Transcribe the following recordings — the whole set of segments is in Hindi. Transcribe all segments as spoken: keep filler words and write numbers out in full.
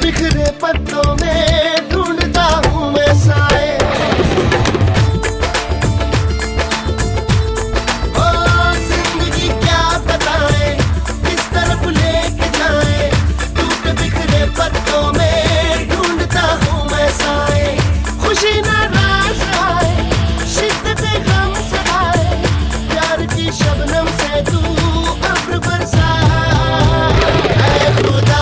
बिखरे पत्तों में ढूंढता हूँ मैं साए। ओ जिंदगी क्या बताए, किस तरफ लेके जाए, टूट बिखरे पत्तों में ढूंढता हूँ मैं साए। खुशी नाराज आए, शिद्दत गम सताए, प्यार की शबनम से तू अब्र बरसा। ऐ खुदा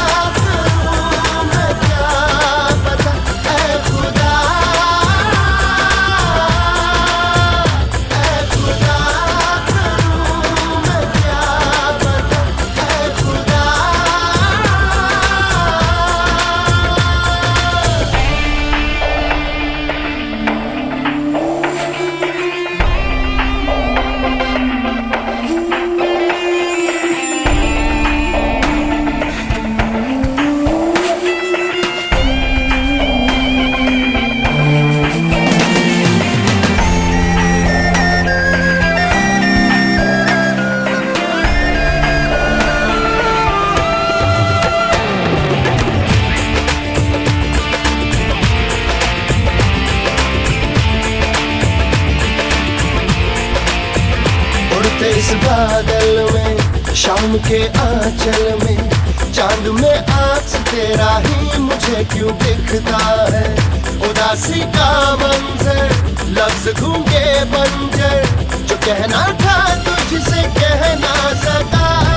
इस बादल में, शाम के आंचल में, चांद में आँख तेरा ही मुझे क्यों दिखता है। उदासी का मंजर, लफ्ज गूंगे बंजर, जो कहना था तुझसे कह ना सका।